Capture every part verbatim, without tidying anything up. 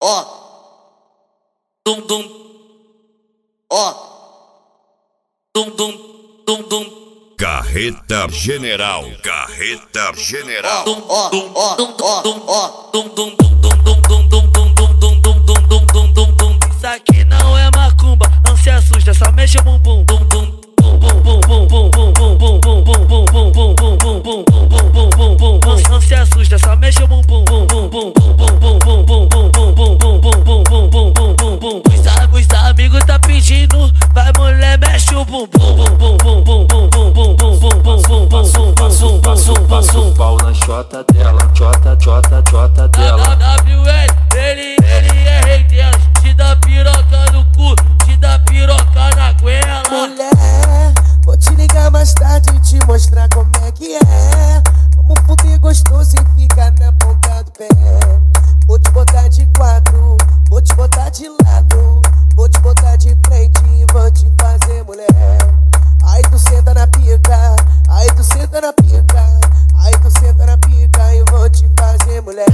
Ó, dum dum, ó, dum dum, dum dum. Carreta General, Carreta General. Dum ó, dum ó, dum ó, dum ó, dum dum dum dum dum dum dum dum dum dum dum dum dum dum dum. Isso aqui não é macumba, não se assusta, só mexe o bumbum. Dum dum. Não se assusta, só mexe o bumbum. Os amigos tá pedindo, vai mulher, mexe o bumbum. Passo, passo o pau na chota dela, chota, chota, chota dela. W L, ele, ele é rei delas. Te dá piroca no cu, te dá piroca na goela. Mulher, vou te ligar mais tarde e te mostrar como é que é. Vamos fuder gostoso e ficar na ponta do pé. Vou te botar de quatro, vou te botar de lado, vou te botar de frente e vou te fazer mulher. Aí tu senta na pica, aí tu senta na pica, aí tu senta na pica e vou te fazer mulher.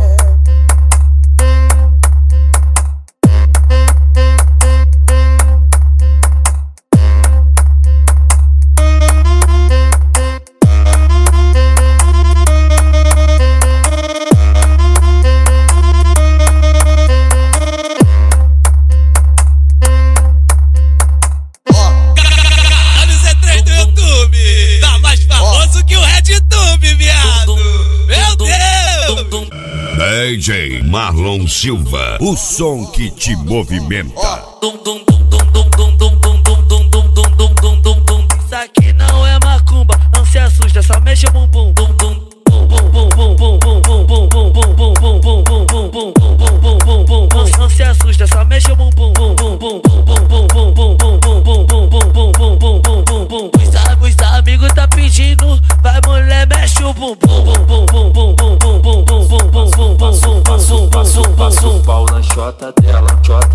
D J Marlon Silva, o som que te movimenta. Isso aqui não é macumba, não se assusta, só mexe o bumbum. Não se assusta, só mexe o bumbum. Os amigos tá pedindo, vai mulher, mexe o bumbum. Passo, passo, passo, passo o pau na chota dela, chota.